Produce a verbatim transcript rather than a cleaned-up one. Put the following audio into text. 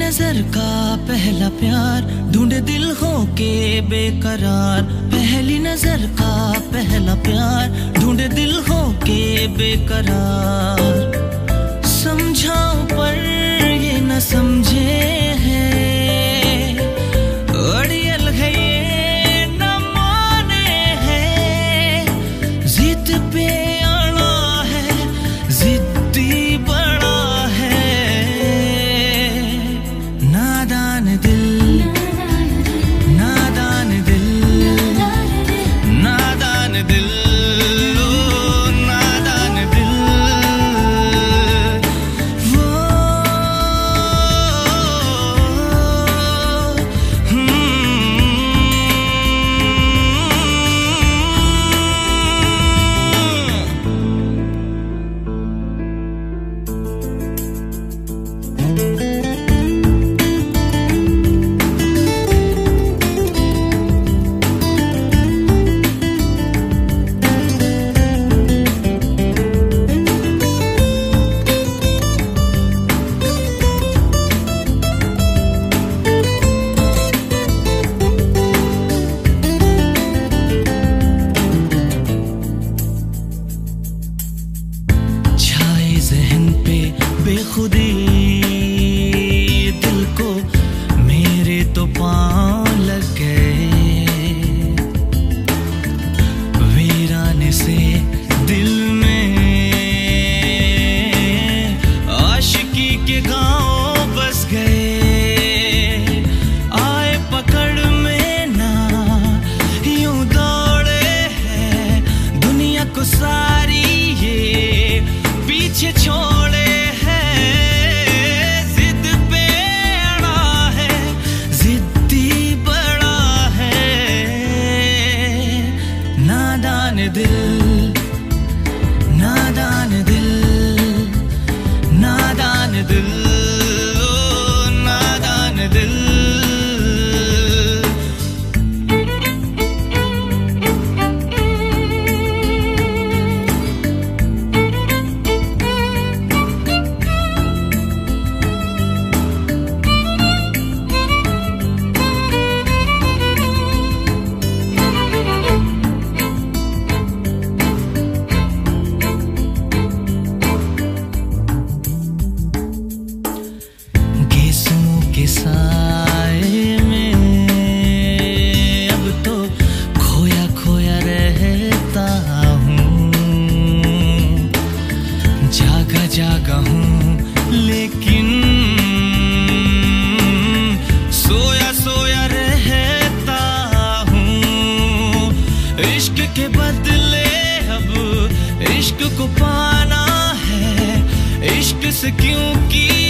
नजर का पहला प्यार, ढूंढे दिल हो के बेकरार। पहली नजर का पहला प्यार, ढूंढे दिल हो के बेकरार। समझाऊं पर ये न समझे हैं, अड़ियल है ये न माने हैं। जिद पे अड़ा है, जिद्दी बड़ा है। नादान दिल, नादान दिल, नादान दिल, ओ नादान दिल। वो ज़हन पे बेखुदी, दिल को मेरे तो पाँव लग गए। वीराने से दिल में आशिकी के गाँव बस गए। आए पकड़ में ना यूं दौड़े हैं, दुनिया को सारी ये पीछे छोड़े हैं। जिद पे अड़ा है, जिद्दी बड़ा है। नादान दिल, नादान दिल, नादान दिल, ओ नादान दिल। के साए में अब तो खोया खोया रहता हूँ। जागा जागा हूँ लेकिन सोया सोया रहता हूँ। इश्क के बदले अब इश्क को पाना है, इश्क से क्यों की